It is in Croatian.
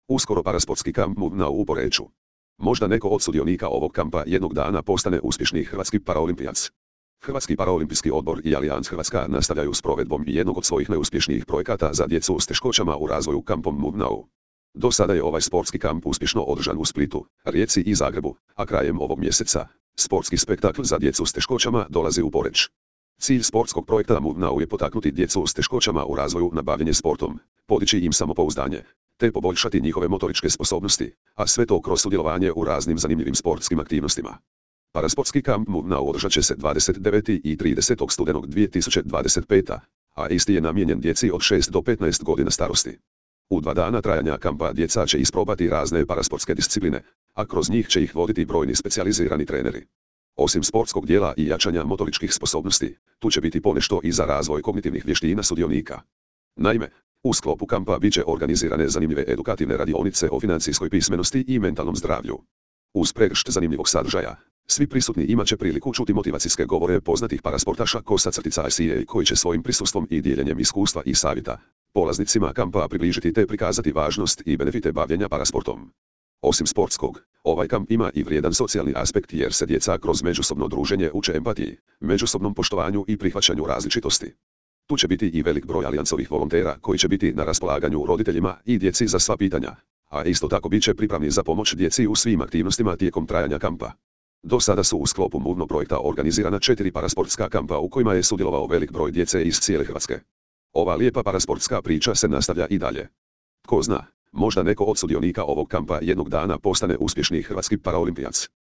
Uskoro parasportski kamp Mudnau u Poreču. Možda neko od sudionika ovog kampa jednog dana postane uspješni hrvatski paraolimpijac. Hrvatski paraolimpijski odbor i Allianz Hrvatska nastavljaju s provedbom jednog od svojih najuspješnijih projekata za djecu s teškoćama u razvoju kampom Mudnau. Do sada je ovaj sportski kamp uspješno održan u Splitu, Rijeci i Zagrebu, a krajem ovog mjeseca sportski spektakl za djecu s teškoćama dolazi u Poreč. Cilj sportskog projekta Mudnau je potaknuti djecu s teškoćama u razvoju na bavljenje sportom, podići im samopouzdanje, te poboljšati njihove motoričke sposobnosti, a sve to kroz sudjelovanje u raznim zanimljivim sportskim aktivnostima. Parasportski kamp Mudnau održat će se 29. i 30. studenog 2025. a isti je namijenjen djeci od 6 do 15 godina starosti. U 2 dana trajanja kampa djeca će isprobati razne parasportske discipline, a kroz njih će ih voditi brojni specijalizirani treneri. Osim sportskog dijela i jačanja motoričkih sposobnosti, tu će biti ponešto i za razvoj kognitivnih vještina sudionika. Naime, u sklopu kampa bit će organizirane zanimljive edukativne radionice o financijskoj pismenosti i mentalnom zdravlju. Uz pregršt zanimljivog sadržaja, svi prisutni imat će priliku čuti motivacijske govore poznatih parasportaša _ICA koji će svojim prisustvom i dijeljenjem iskustva i savjeta polaznicima kampa približiti te prikazati važnost i benefite bavljenja parasportom. Osim sportskog, ovaj kamp ima i vrijedan socijalni aspekt jer se djeca kroz međusobno druženje uče empatiji, međusobnom poštovanju i prihvaćanju različitosti. Tu će biti i velik broj alijancovih volontera koji će biti na raspolaganju roditeljima i djeci za sva pitanja, a isto tako bit će pripravni za pomoć djeci u svim aktivnostima tijekom trajanja kampa. Do sada su u sklopu Mudno projekta organizirana 4 parasportska kampa u kojima je sudjelovao velik broj djece iz cijele Hrvatske. Ova lijepa parasportska priča se nastavlja i dalje. Tko zna, možda neko od sudionika ovog kampa jednog dana postane uspješni hrvatski paraolimpijac.